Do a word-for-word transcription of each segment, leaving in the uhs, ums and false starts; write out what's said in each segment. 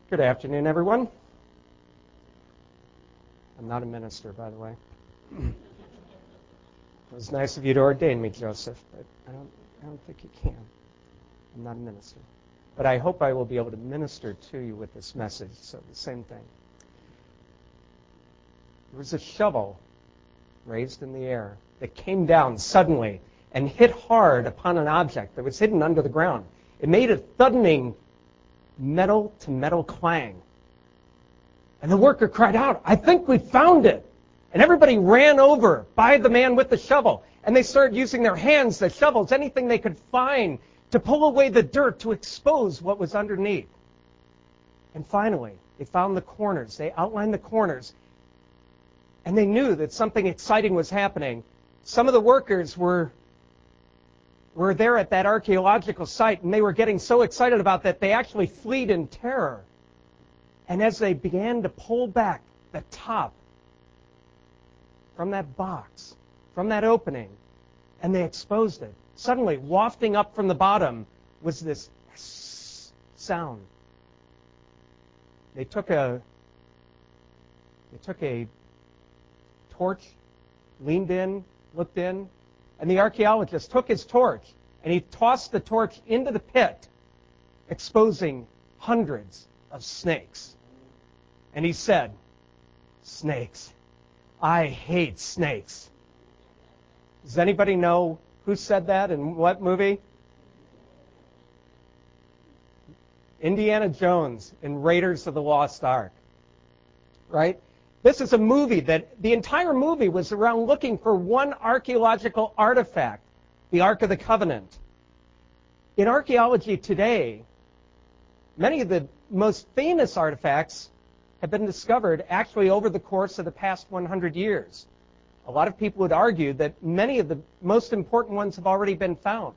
Good afternoon, everyone. I'm not a minister, by the way. It was nice of you to ordain me, Joseph, but I don't, I don't think you can. I'm not a minister. But I hope I will be able to minister to you with this message, so the same thing. There was a shovel raised in the air that came down suddenly and hit hard upon an object that was hidden under the ground. It made a thudding metal-to-metal clang. And the worker cried out, "I think we found it." And everybody ran over by the man with the shovel. And they started using their hands, the shovels, anything they could find to pull away the dirt to expose what was underneath. And finally, they found the corners. They outlined the corners. And they knew that something exciting was happening. Some of the workers were were there at that archaeological site, and they were getting so excited about that, they actually fled in terror. And as they began to pull back the top from that box, from that opening, and they exposed it, suddenly, wafting up from the bottom, was this sound. They took a they took a torch, leaned in, looked in, and the archaeologist took his torch and he tossed the torch into the pit, exposing hundreds of snakes. And he said, "Snakes. I hate snakes." Does anybody know who said that and what movie? Indiana Jones in Raiders of the Lost Ark. Right? This is a movie that the entire movie was around looking for one archaeological artifact, the Ark of the Covenant. In archaeology today, many of the most famous artifacts have been discovered actually over the course of the past one hundred years. A lot of people would argue that many of the most important ones have already been found.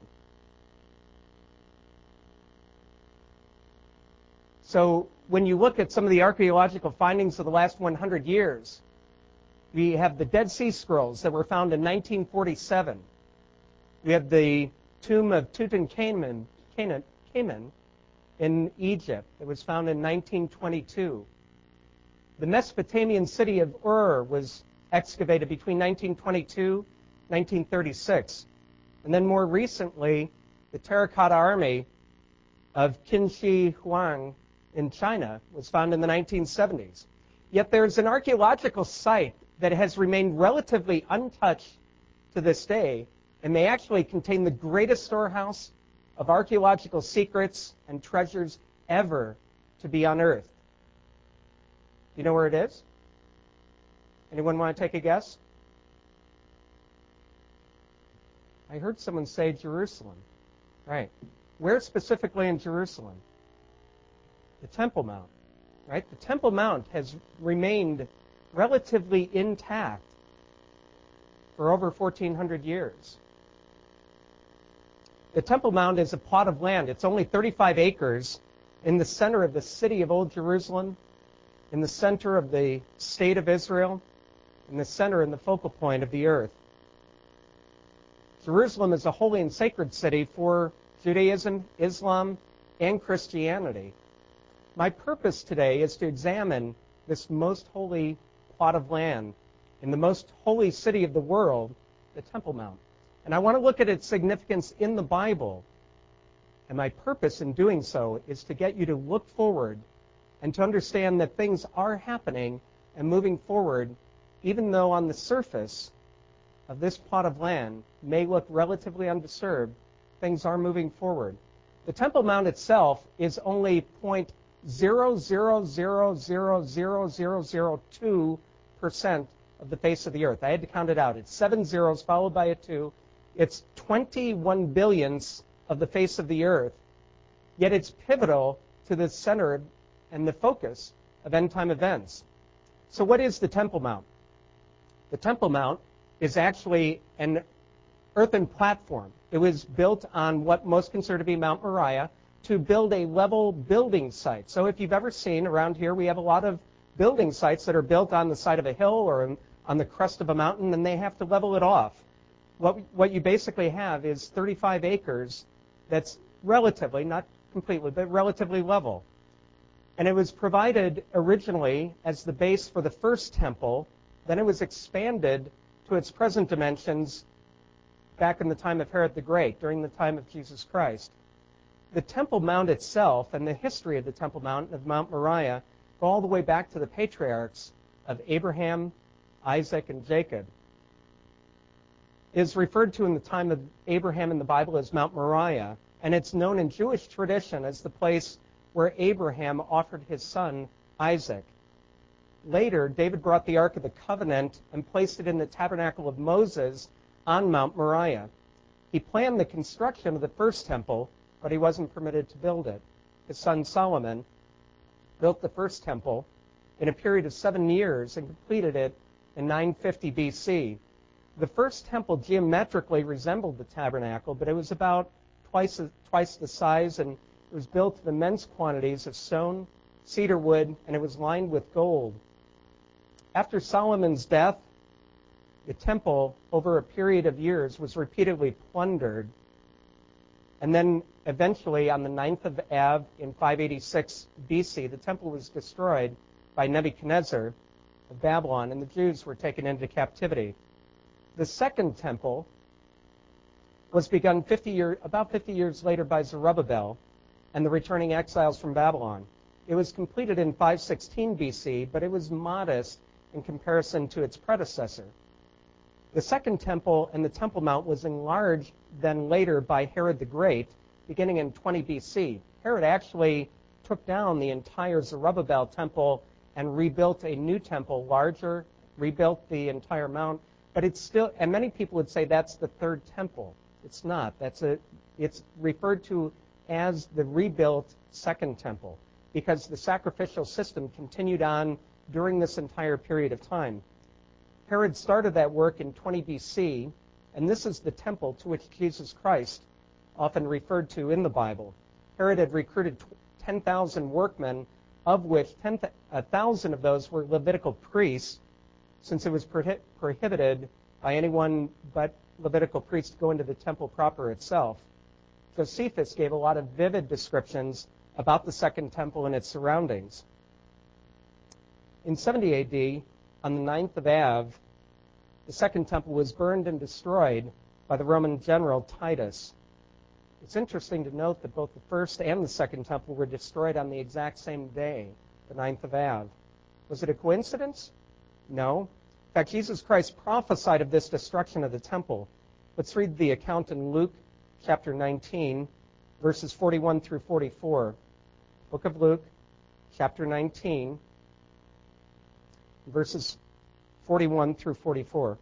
So when you look at some of the archaeological findings of the last one hundred years, we have the Dead Sea Scrolls that were found in nineteen forty-seven. We have the tomb of Tutankhamun Canaan, in Egypt that was found in nineteen twenty-two. The Mesopotamian city of Ur was excavated between nineteen twenty-two and nineteen thirty-six. And then more recently, the Terracotta Army of Qin Shi Huang in China was found in the nineteen seventies. Yet there's an archaeological site that has remained relatively untouched to this day and may actually contain the greatest storehouse of archaeological secrets and treasures ever to be unearthed. Do you know where it is? Anyone want to take a guess? I heard someone say Jerusalem. Right. Where specifically in Jerusalem? The Temple Mount, right? The Temple Mount has remained relatively intact for over fourteen hundred years. The Temple Mount is a plot of land. It's only thirty-five acres in the center of the city of Old Jerusalem, in the center of the state of Israel, in the center and the focal point of the earth. Jerusalem is a holy and sacred city for Judaism, Islam, and Christianity. My purpose today is to examine this most holy plot of land in the most holy city of the world, the Temple Mount. And I want to look at its significance in the Bible. And my purpose in doing so is to get you to look forward and to understand that things are happening and moving forward, even though on the surface of this plot of land may look relatively undisturbed, things are moving forward. The Temple Mount itself is only zero point zero zero zero zero zero zero zero two percent of the face of the earth. I had to count it out. It's seven zeros followed by a two. It's twenty-one billionths of the face of the earth, yet it's pivotal to the center and the focus of end-time events. So what is the Temple Mount? The Temple Mount is actually an earthen platform. It was built on what most consider to be Mount Moriah to build a level building site. So if you've ever seen around here, we have a lot of building sites that are built on the side of a hill or on the crest of a mountain, and they have to level it off. What, what you basically have is thirty-five acres that's relatively, not completely, but relatively level. And it was provided originally as the base for the first temple. Then it was expanded to its present dimensions back in the time of Herod the Great, during the time of Jesus Christ. The Temple Mount itself and the history of the Temple Mount of Mount Moriah go all the way back to the patriarchs of Abraham, Isaac, and Jacob. It is referred to in the time of Abraham in the Bible as Mount Moriah, and it's known in Jewish tradition as the place where Abraham offered his son Isaac. Later, David brought the Ark of the Covenant and placed it in the tabernacle of Moses on Mount Moriah. He planned the construction of the first temple, but he wasn't permitted to build it. His son Solomon built the first temple in a period of seven years and completed it in nine fifty B C. The first temple geometrically resembled the tabernacle, but it was about twice, twice the size, and it was built of immense quantities of stone, cedar wood, and it was lined with gold. After Solomon's death, the temple, over a period of years, was repeatedly plundered. And then eventually, on the ninth of Av in five eighty-six B C, the temple was destroyed by Nebuchadnezzar of Babylon, and the Jews were taken into captivity. The second temple was begun fifty year, about fifty years later by Zerubbabel and the returning exiles from Babylon. It was completed in five sixteen B C, but it was modest in comparison to its predecessor. The second temple and the Temple Mount was enlarged then later by Herod the Great, beginning in twenty B C. Herod actually took down the entire Zerubbabel temple and rebuilt a new temple, larger, rebuilt the entire mount, but it's still, and many people would say that's the third temple. It's not. That's a, it's referred to as the rebuilt second temple because the sacrificial system continued on during this entire period of time. Herod started that work in twenty B C, and this is the temple to which Jesus Christ often referred to in the Bible. Herod had recruited ten thousand workmen, of which ten thousand of those were Levitical priests, since it was prohi- prohibited by anyone but Levitical priests to go into the temple proper itself. Josephus gave a lot of vivid descriptions about the second temple and its surroundings. In seventy A D, on the ninth of Av, the second temple was burned and destroyed by the Roman general Titus. It's interesting to note that both the first and the second temple were destroyed on the exact same day, the ninth of Av. Was it a coincidence? No. In fact, Jesus Christ prophesied of this destruction of the temple. Let's read the account in Luke chapter nineteen, verses forty-one through forty-four. Book of Luke, chapter nineteen, verses forty-one through forty-four.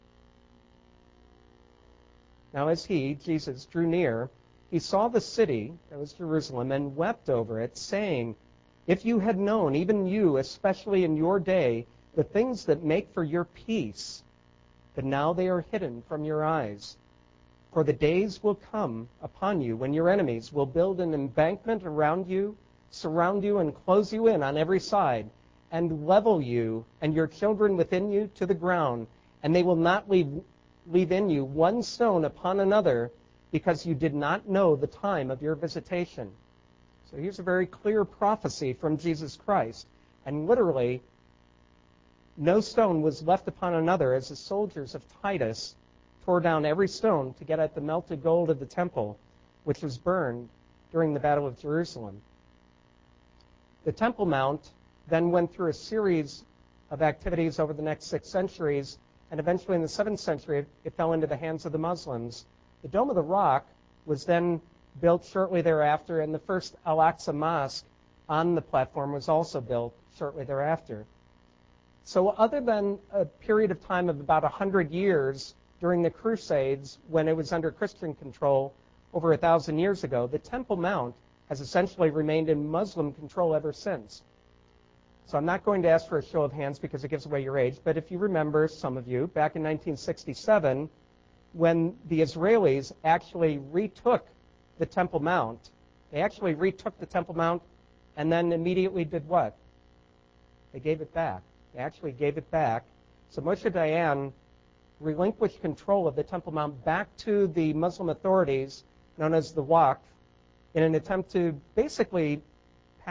Now as he, Jesus, drew near, he saw the city, that was Jerusalem, and wept over it, saying, "If you had known, even you, especially in your day, the things that make for your peace, but now they are hidden from your eyes. For the days will come upon you when your enemies will build an embankment around you, surround you, and close you in on every side, and level you and your children within you to the ground, and they will not leave, leave in you one stone upon another, because you did not know the time of your visitation." So here's a very clear prophecy from Jesus Christ. And literally, no stone was left upon another as the soldiers of Titus tore down every stone to get at the melted gold of the temple, which was burned during the Battle of Jerusalem. The Temple Mount then went through a series of activities over the next six centuries, and eventually in the seventh century it fell into the hands of the Muslims. The Dome of the Rock was then built shortly thereafter, and the first Al-Aqsa Mosque on the platform was also built shortly thereafter. So other than a period of time of about one hundred years during the Crusades, when it was under Christian control over a thousand years ago, the Temple Mount has essentially remained in Muslim control ever since. So I'm not going to ask for a show of hands because it gives away your age, but if you remember, some of you, back in nineteen sixty-seven, when the Israelis actually retook the Temple Mount, they actually retook the Temple Mount and then immediately did what? They gave it back. They actually gave it back. So Moshe Dayan relinquished control of the Temple Mount back to the Muslim authorities, known as the Waqf, in an attempt to basically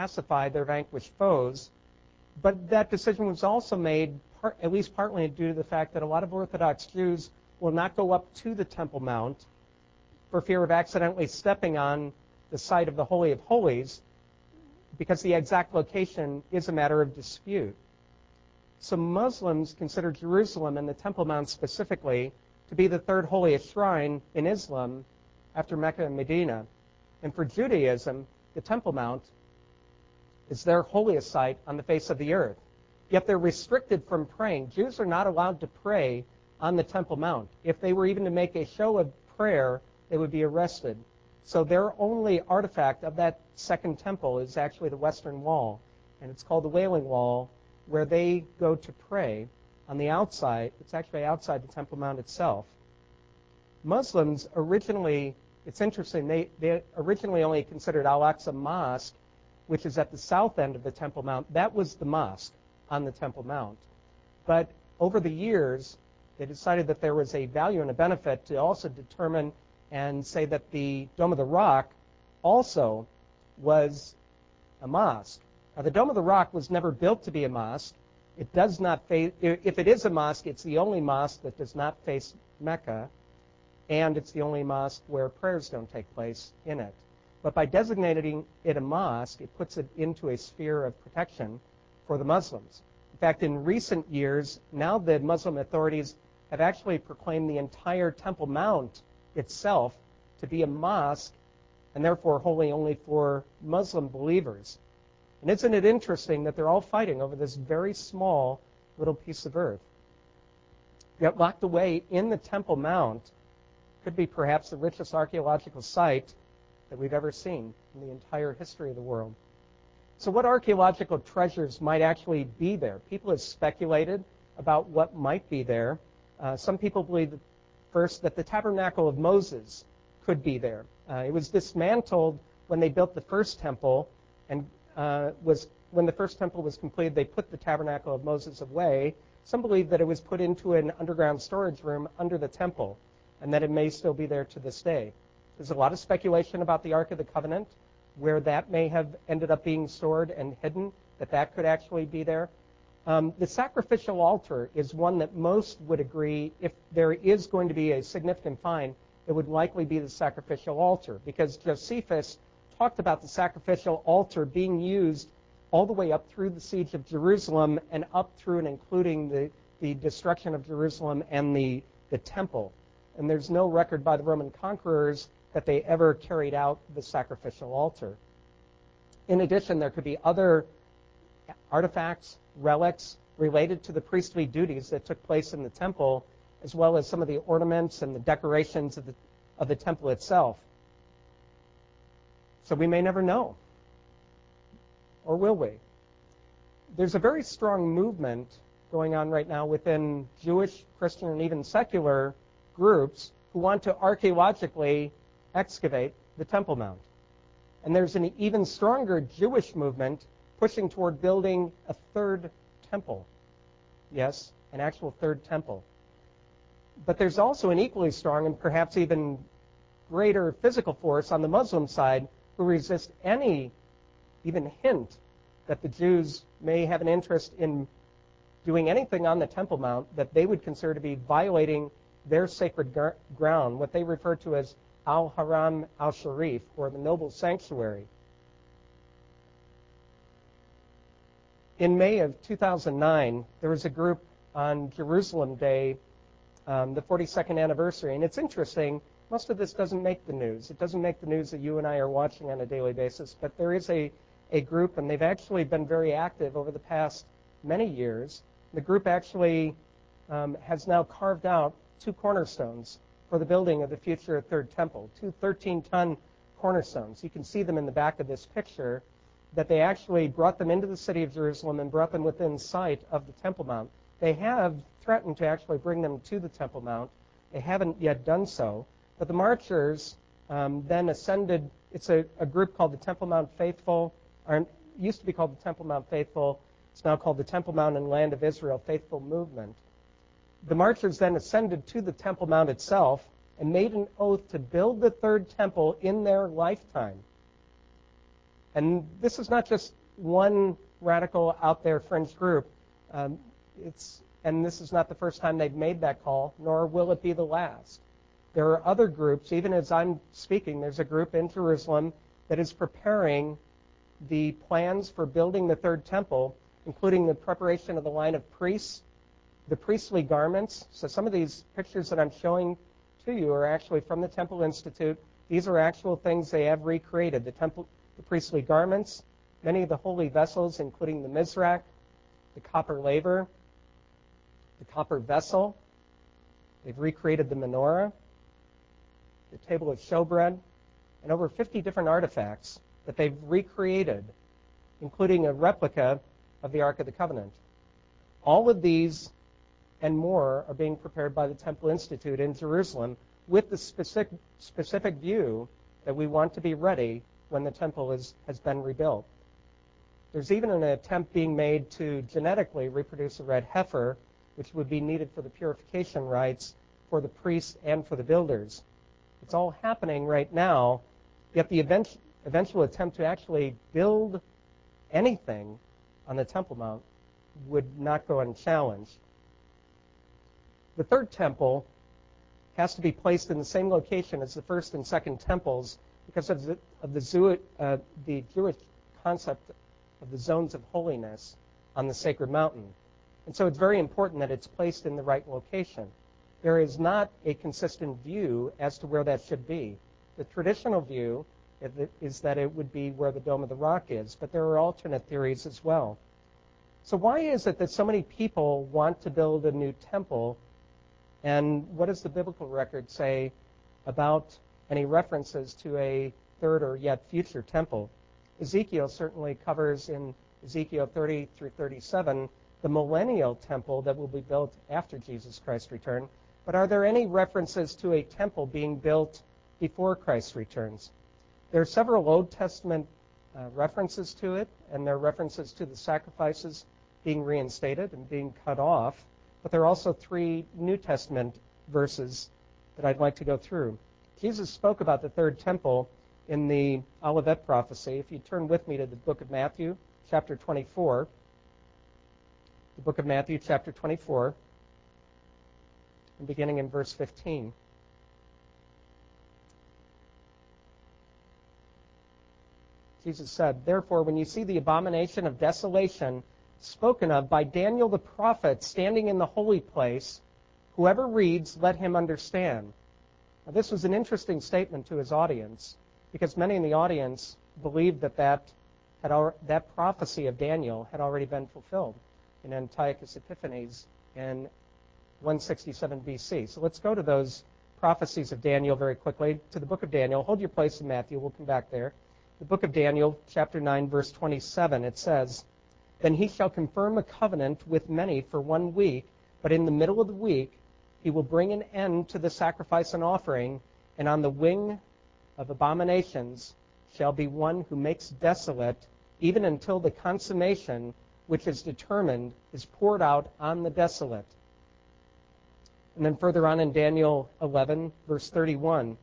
pacify their vanquished foes. But that decision was also made, part, at least partly due to the fact that a lot of Orthodox Jews will not go up to the Temple Mount for fear of accidentally stepping on the site of the Holy of Holies, because the exact location is a matter of dispute. So Muslims consider Jerusalem and the Temple Mount specifically to be the third holiest shrine in Islam after Mecca and Medina. And for Judaism, the Temple Mount is their holiest site on the face of the earth. Yet they're restricted from praying. Jews are not allowed to pray on the Temple Mount. If they were even to make a show of prayer, they would be arrested. So their only artifact of that second temple is actually the Western Wall, and it's called the Wailing Wall, where they go to pray on the outside. It's actually outside the Temple Mount itself. Muslims originally, it's interesting, they, they originally only considered Al-Aqsa Mosque, which is at the south end of the Temple Mount. That was the mosque on the Temple Mount. But over the years, they decided that there was a value and a benefit to also determine and say that the Dome of the Rock also was a mosque. Now, the Dome of the Rock was never built to be a mosque. It does not face, if it is a mosque, it's the only mosque that does not face Mecca, and it's the only mosque where prayers don't take place in it. But by designating it a mosque, it puts it into a sphere of protection for the Muslims. In fact, in recent years, now the Muslim authorities have actually proclaimed the entire Temple Mount itself to be a mosque, and therefore holy only for Muslim believers. And isn't it interesting that they're all fighting over this very small little piece of earth? Yet locked away in the Temple Mount could be perhaps the richest archaeological site that we've ever seen in the entire history of the world. So what archaeological treasures might actually be there? People have speculated about what might be there. Uh, some people believe that first, that the Tabernacle of Moses could be there. Uh, it was dismantled when they built the first temple, and uh, was when the first temple was completed, they put the Tabernacle of Moses away. Some believe that it was put into an underground storage room under the temple, and that it may still be there to this day. There's a lot of speculation about the Ark of the Covenant, where that may have ended up being stored and hidden, that that could actually be there. Um, the sacrificial altar is one that most would agree, if there is going to be a significant find, it would likely be the sacrificial altar, because Josephus talked about the sacrificial altar being used all the way up through the siege of Jerusalem and up through and including the, the destruction of Jerusalem and the, the temple. And there's no record by the Roman conquerors that they ever carried out the sacrificial altar. In addition, there could be other artifacts, relics related to the priestly duties that took place in the temple, as well as some of the ornaments and the decorations of the, of the temple itself. So we may never know. Or will we? There's a very strong movement going on right now within Jewish, Christian, and even secular groups who want to archaeologically excavate the Temple Mount. And there's an even stronger Jewish movement pushing toward building a third temple. Yes, an actual third temple. But there's also an equally strong and perhaps even greater physical force on the Muslim side who resist any even hint that the Jews may have an interest in doing anything on the Temple Mount that they would consider to be violating their sacred gr- ground, what they refer to as Al-Haram al-Sharif, or the noble sanctuary. In May of two thousand nine, there was a group on Jerusalem Day, um, the forty-second anniversary, and it's interesting, most of this doesn't make the news. It doesn't make the news that you and I are watching on a daily basis, but there is a, a group, and they've actually been very active over the past many years. The group actually um, has now carved out two cornerstones for the building of the future third temple, two thirteen-ton cornerstones. You can see them in the back of this picture, that they actually brought them into the city of Jerusalem and brought them within sight of the Temple Mount. They have threatened to actually bring them to the Temple Mount. They haven't yet done so. But the marchers um, then ascended. It's a, a group called the Temple Mount Faithful, or it used to be called the Temple Mount Faithful. It's now called the Temple Mount and Land of Israel Faithful Movement. The marchers then ascended to the Temple Mount itself and made an oath to build the third temple in their lifetime. And this is not just one radical out there fringe group. Um, it's and this is not the first time they've made that call, nor will it be the last. There are other groups, even as I'm speaking, there's a group in Jerusalem that is preparing the plans for building the third temple, including the preparation of the line of priests, the priestly garments. So some of these pictures that I'm showing to you are actually from the Temple Institute. These are actual things they have recreated. The temple, the priestly garments, many of the holy vessels, including the Mizrach, the copper laver, the copper vessel. They've recreated the menorah, the table of showbread, and over fifty different artifacts that they've recreated, including a replica of the Ark of the Covenant. All of these and more are being prepared by the Temple Institute in Jerusalem with the specific, specific view that we want to be ready when the temple is, has been rebuilt. There's even an attempt being made to genetically reproduce a red heifer, which would be needed for the purification rites for the priests and for the builders. It's all happening right now, yet the event, eventual attempt to actually build anything on the Temple Mount would not go unchallenged. The third temple has to be placed in the same location as the first and second temples because of the, of the, uh, the Jewish concept of the zones of holiness on the sacred mountain. And so it's very important that it's placed in the right location. There is not a consistent view as to where that should be. The traditional view is that it would be where the Dome of the Rock is, but there are alternate theories as well. So why is it that so many people want to build a new temple, and what does the biblical record say about any references to a third or yet future temple? Ezekiel certainly covers in Ezekiel thirty through thirty-seven the millennial temple that will be built after Jesus Christ's return. But are there any references to a temple being built before Christ returns? There are several Old Testament uh, references to it, and there are references to the sacrifices being reinstated and being cut off. But there are also three New Testament verses that I'd like to go through. Jesus spoke about the third temple in the Olivet prophecy. If you turn with me to the book of Matthew, chapter twenty-four, the book of Matthew, chapter twenty-four, and beginning in verse fifteen. Jesus said, "Therefore, when you see the abomination of desolation spoken of by Daniel the prophet standing in the holy place, whoever reads, let him understand." Now, this was an interesting statement to his audience, because many in the audience believed that that, had al- that prophecy of Daniel had already been fulfilled in Antiochus Epiphanes in one sixty-seven B C. So let's go to those prophecies of Daniel very quickly, to the book of Daniel. Hold your place in Matthew. We'll come back there. The book of Daniel, chapter nine, verse twenty-seven, it says, "Then he shall confirm a covenant with many for one week, but in the middle of the week he will bring an end to the sacrifice and offering, and on the wing of abominations shall be one who makes desolate, even until the consummation which is determined is poured out on the desolate." And then further on in Daniel eleven, verse thirty-one,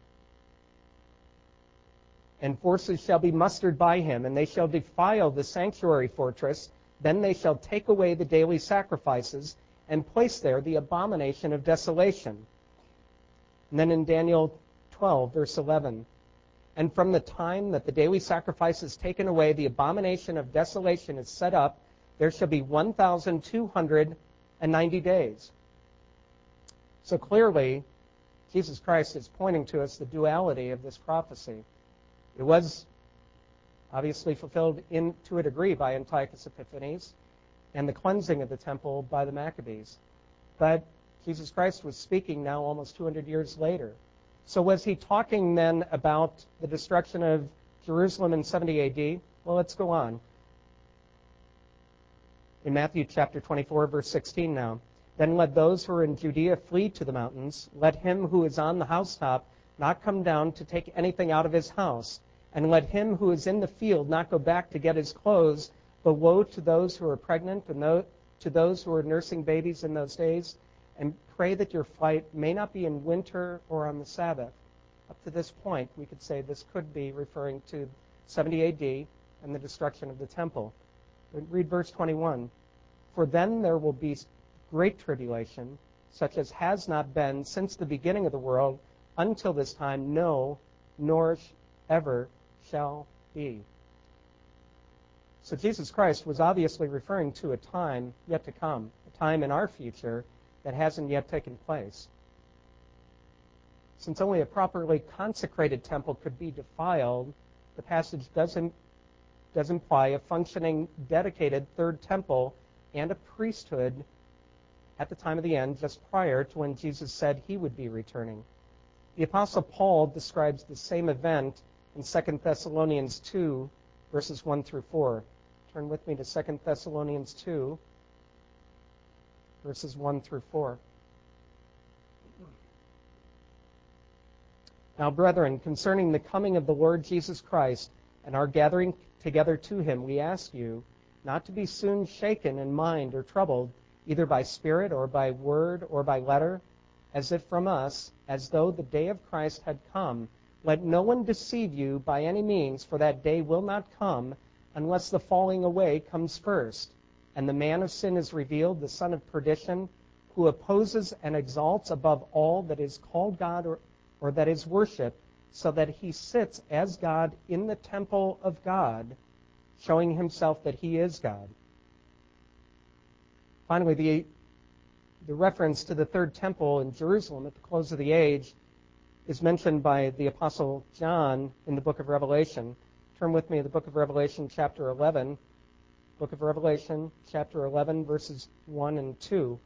"And forces shall be mustered by him, and they shall defile the sanctuary fortress. Then they shall take away the daily sacrifices and place there the abomination of desolation." And then in Daniel twelve, verse eleven, "And from the time that the daily sacrifice is taken away, the abomination of desolation is set up, there shall be one thousand two hundred ninety days." So clearly, Jesus Christ is pointing to us the duality of this prophecy. It was obviously fulfilled in, to a degree by Antiochus Epiphanes, and the cleansing of the temple by the Maccabees. But Jesus Christ was speaking now almost two hundred years later. So was he talking then about the destruction of Jerusalem in seventy A D? Well, let's go on. In Matthew chapter twenty-four, verse sixteen now. "Then let those who are in Judea flee to the mountains. Let him who is on the housetop not come down to take anything out of his house. And let him who is in the field not go back to get his clothes. But woe to those who are pregnant and to those who are nursing babies in those days. And pray that your flight may not be in winter or on the Sabbath." Up to this point, we could say this could be referring to seventy A D, and the destruction of the temple. Read verse twenty-one. For then there will be great tribulation, such as has not been since the beginning of the world until this time, no, nor ever shall be. So Jesus Christ was obviously referring to a time yet to come, a time in our future that hasn't yet taken place. Since only a properly consecrated temple could be defiled, the passage doesn't does imply a functioning, dedicated third temple and a priesthood at the time of the end, just prior to when Jesus said he would be returning. The Apostle Paul describes the same event in Second Thessalonians two, verses one through four. Turn with me to Second Thessalonians two, verses one through four. Now, brethren, concerning the coming of the Lord Jesus Christ and our gathering together to him, we ask you not to be soon shaken in mind or troubled, either by spirit or by word or by letter, as if from us, as though the day of Christ had come. Let no one deceive you by any means, for that day will not come unless the falling away comes first, and the man of sin is revealed, the son of perdition, who opposes and exalts above all that is called God or, or that is worshipped, so that he sits as God in the temple of God, showing himself that he is God. Finally, the, the reference to the third temple in Jerusalem at the close of the age is mentioned by the Apostle John in the book of Revelation. Turn with me to the book of Revelation, chapter eleven. Book of Revelation, chapter eleven, verses one and two.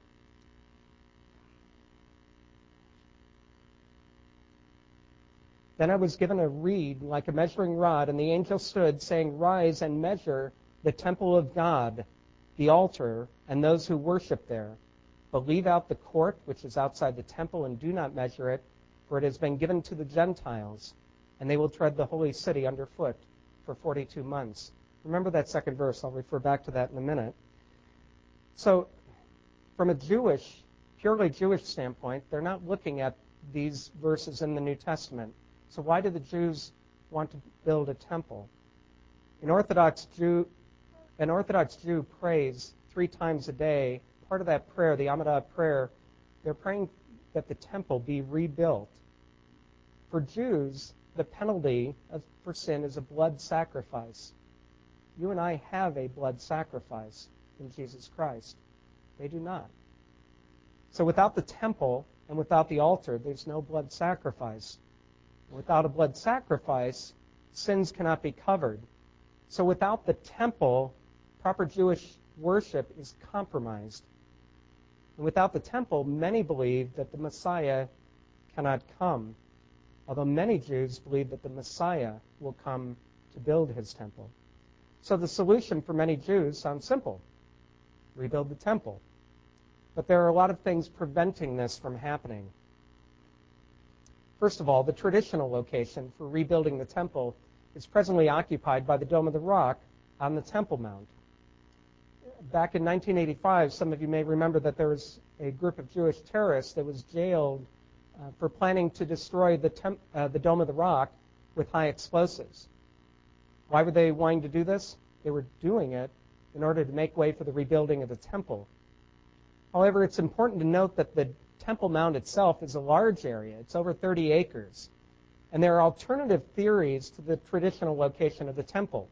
Then I was given a reed like a measuring rod, and the angel stood, saying, Rise and measure the temple of God, the altar, and those who worship there. But leave out the court which is outside the temple, and do not measure it, for it has been given to the Gentiles, and they will tread the holy city underfoot for forty-two months. Remember that second verse. I'll refer back to that in a minute. So, from a Jewish, purely Jewish standpoint, they're not looking at these verses in the New Testament. So why do the Jews want to build a temple? An Orthodox Jew, an Orthodox Jew prays three times a day. Part of that prayer, the Amidah prayer, they're praying that the temple be rebuilt. For Jews, the penalty of, for sin is a blood sacrifice. You and I have a blood sacrifice in Jesus Christ. They do not. So without the temple and without the altar, there's no blood sacrifice. Without a blood sacrifice, sins cannot be covered. So without the temple, proper Jewish worship is compromised. And without the temple, many believe that the Messiah cannot come, although many Jews believe that the Messiah will come to build his temple. So the solution for many Jews sounds simple. Rebuild the temple. But there are a lot of things preventing this from happening. First of all, the traditional location for rebuilding the temple is presently occupied by the Dome of the Rock on the Temple Mount. Back in nineteen eighty-five, some of you may remember that there was a group of Jewish terrorists that was jailed uh, for planning to destroy the, temp- uh, the Dome of the Rock with high explosives. Why were they wanting to do this? They were doing it in order to make way for the rebuilding of the temple. However, it's important to note that the Temple Mount itself is a large area. It's over thirty acres. And there are alternative theories to the traditional location of the temple.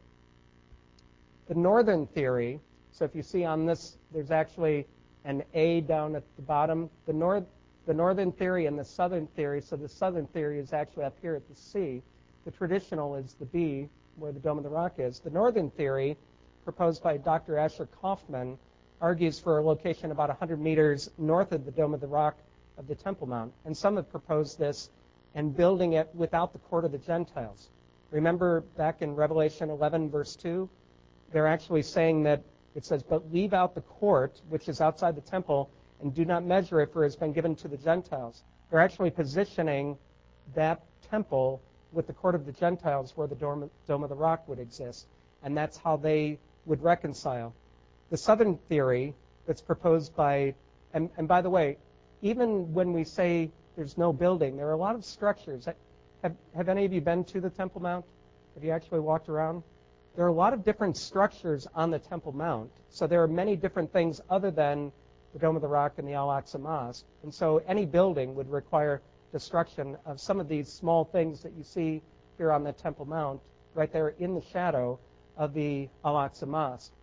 The northern theory, so if you see on this, there's actually an A down at the bottom. The, north, the northern theory and the southern theory, so the southern theory is actually up here at the C. The traditional is the B, where the Dome of the Rock is. The northern theory, proposed by Doctor Asher Kaufman, argues for a location about one hundred meters north of the Dome of the Rock of the Temple Mount. And some have proposed this and building it without the court of the Gentiles. Remember back in Revelation eleven, verse two, they're actually saying that it says, but leave out the court, which is outside the temple, and do not measure it, for it has been given to the Gentiles. They're actually positioning that temple with the court of the Gentiles where the Dome of the Rock would exist. And that's how they would reconcile. The southern theory that's proposed by, and, and by the way, even when we say there's no building, there are a lot of structures. Have, have any of you been to the Temple Mount? Have you actually walked around? There are a lot of different structures on the Temple Mount. So there are many different things other than the Dome of the Rock and the Al-Aqsa Mosque. And so any building would require destruction of some of these small things that you see here on the Temple Mount, right there in the shadow of the Al-Aqsa Mosque.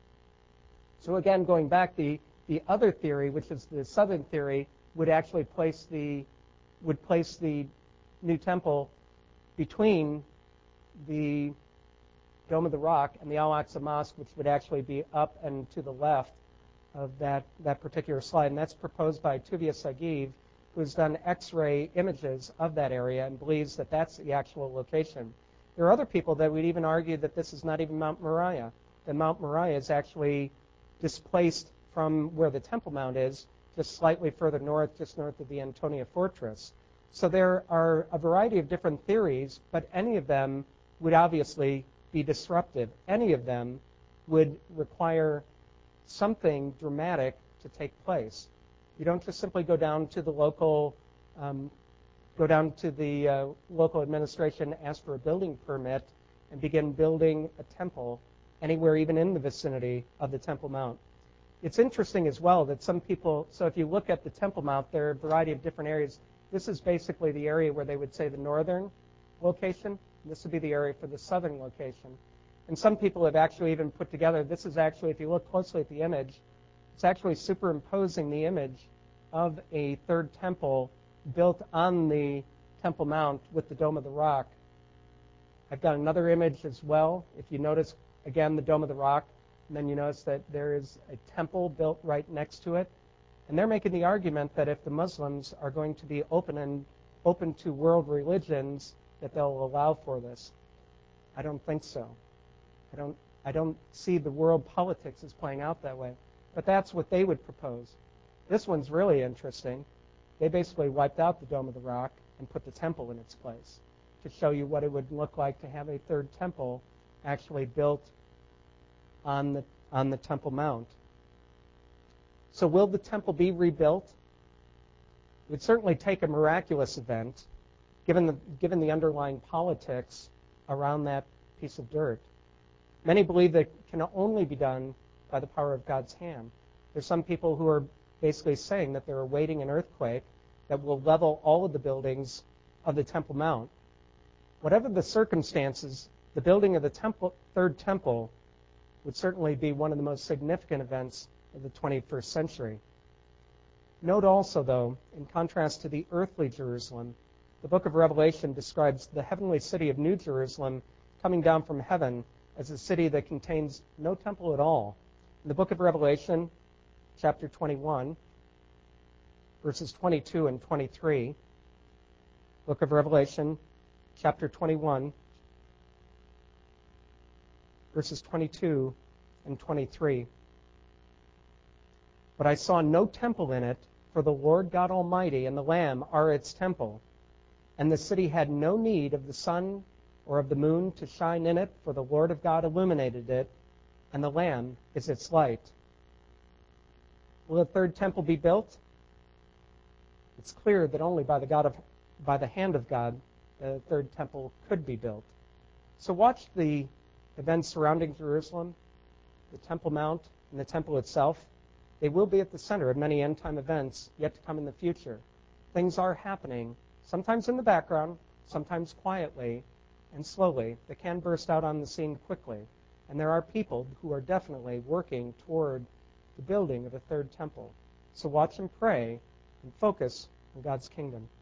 So again, going back, the, the other theory, which is the southern theory, would actually place the would place the new temple between the Dome of the Rock and the Al-Aqsa Mosque, which would actually be up and to the left of that, that particular slide. And that's proposed by Tuvia Sagiv, who's done X-ray images of that area and believes that that's the actual location. There are other people that would even argue that this is not even Mount Moriah, that Mount Moriah is actually displaced from where the Temple Mount is, just slightly further north, just north of the Antonia Fortress. So there are a variety of different theories, but any of them would obviously be disruptive. Any of them would require something dramatic to take place. You don't just simply go down to the local, um, go down to the uh, local administration, ask for a building permit, and begin building a temple anywhere, even in the vicinity of the Temple Mount. It's interesting as well that some people, so if you look at the Temple Mount, there are a variety of different areas. This is basically the area where they would say the northern location. This would be the area for the southern location. And some people have actually even put together, this is actually, if you look closely at the image, it's actually superimposing the image of a third temple built on the Temple Mount with the Dome of the Rock. I've got another image as well. If you notice, again, the Dome of the Rock, and then you notice that there is a temple built right next to it. And they're making the argument that if the Muslims are going to be open and open to world religions, that they'll allow for this. I don't think so. I don't, I don't see the world politics as playing out that way. But that's what they would propose. This one's really interesting. They basically wiped out the Dome of the Rock and put the temple in its place to show you what it would look like to have a third temple actually built on the, on the Temple Mount. So will the temple be rebuilt? It would certainly take a miraculous event, given the, given the underlying politics around that piece of dirt. Many believe that it can only be done by the power of God's hand. There's some people who are basically saying that they're awaiting an earthquake that will level all of the buildings of the Temple Mount. Whatever the circumstances, the building of the temple, third temple would certainly be one of the most significant events of the twenty-first century. Note also, though, in contrast to the earthly Jerusalem, the book of Revelation describes the heavenly city of New Jerusalem coming down from heaven as a city that contains no temple at all. In the book of Revelation, chapter twenty-one, verses twenty-two and twenty-three, book of Revelation, chapter twenty-one, verses twenty-two and twenty-three. But I saw no temple in it, for the Lord God Almighty and the Lamb are its temple. And the city had no need of the sun or of the moon to shine in it, for the Lord of God illuminated it, and the Lamb is its light. Will a third temple be built? It's clear that only by the God of, by the hand of God, the third temple could be built. So watch the events surrounding Jerusalem, the Temple Mount, and the temple itself. They will be at the center of many end-time events yet to come in the future. Things are happening, sometimes in the background, sometimes quietly and slowly. They can burst out on the scene quickly. And there are people who are definitely working toward the building of a third temple. So watch and pray and focus on God's kingdom.